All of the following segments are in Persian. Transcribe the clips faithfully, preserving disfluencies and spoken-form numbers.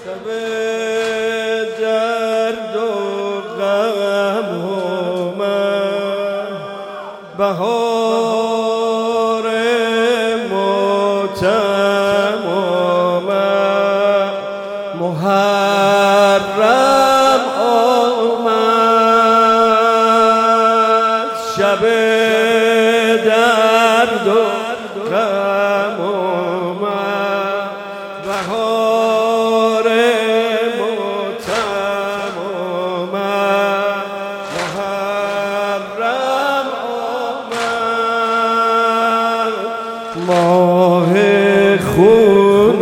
شب درد و غم اومد، بهار ماتم اومد، محرم آمد. شب درد و غم اومد، بهار ماتم اومد، محرم آمد. ماه خون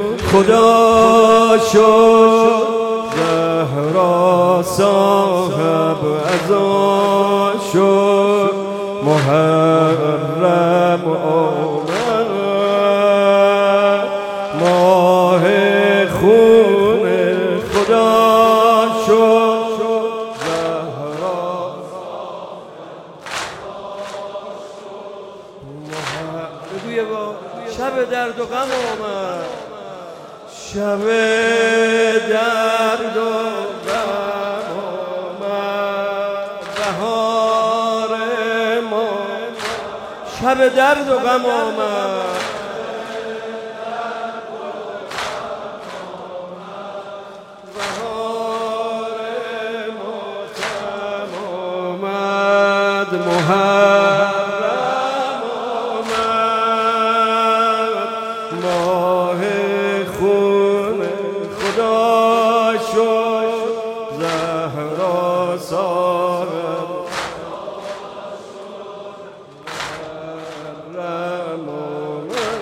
خدا شد، زهرا صاحب عزا شد، محرم آمد. ماه خون خدا شد، زهرا بگویه با شب درد و غم آمد، شب درد و غم آمد، بهار ما. شب درد و غم آمد، بهار ماتم آمد، محرم آمد. ماه خون خدا شد، زهرا صاحب محرم آمد.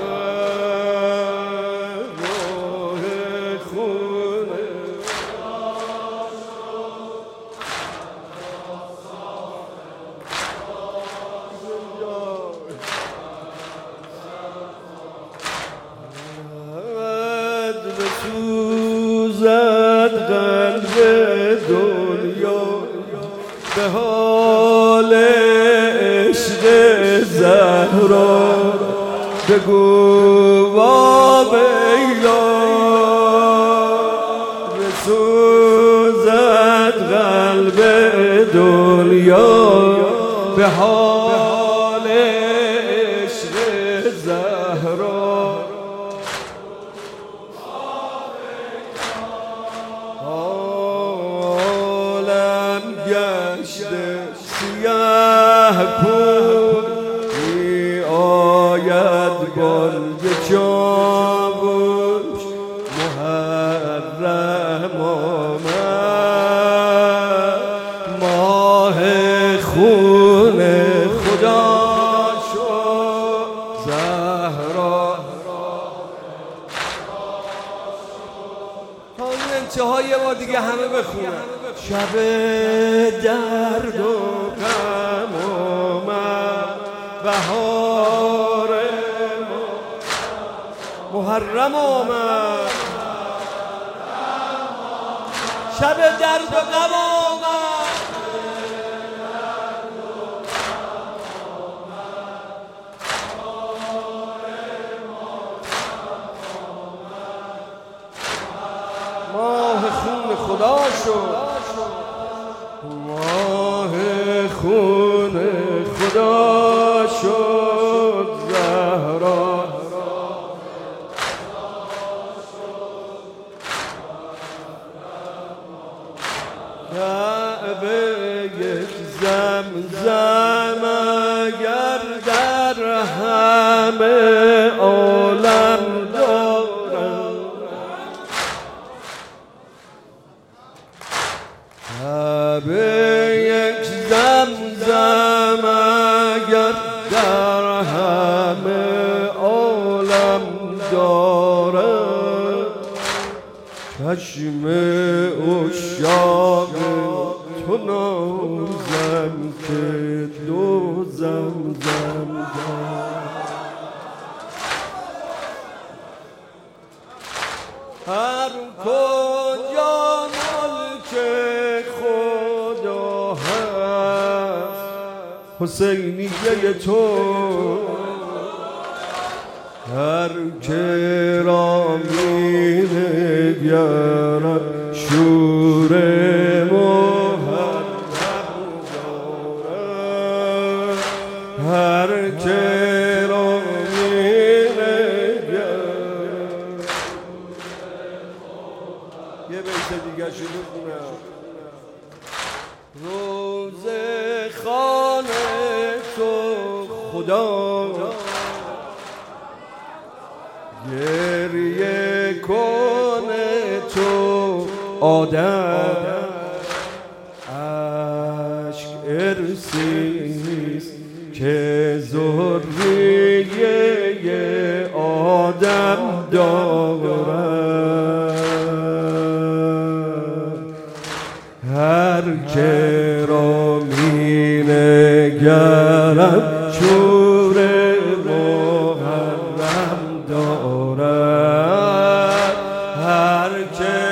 ماه خون بسوزد قلب دنیا، به حال عشق زهرا. بگو با بیلا، بسوزد قلب دنیا، به حال عشق زهرا. عالم گشته سیاه پود، می آید بانگ چاوش، محرم آمد. ماه خون خدا شد، زهرا. تا این انتهای یه بار دیگه همه بخونن. شب درد و غم آمد، بهار محرم آمد، شب درد و غم آمد. ماه خون خدا شد، ماه خون خدا شد، زهرا. کعبه یک زمزم اگر در همه عالم دارد، کعبه یک زمزم اگر در همه عالم دارد، چشم عشاق تو نازم که دو زمزم دارد. هر کجا ملک خدا هست، حسینیه تو هر که را می‌نگرد شور محرم دارد، هر که را می‌نگرد. یه بیت دیگه شروع کنم. روزه خانه تو خدا گریه کنه تو آدم، عشق ارسیست که ذریه آدم دارد. هر که را می نگرد شور محرم دارد، هر که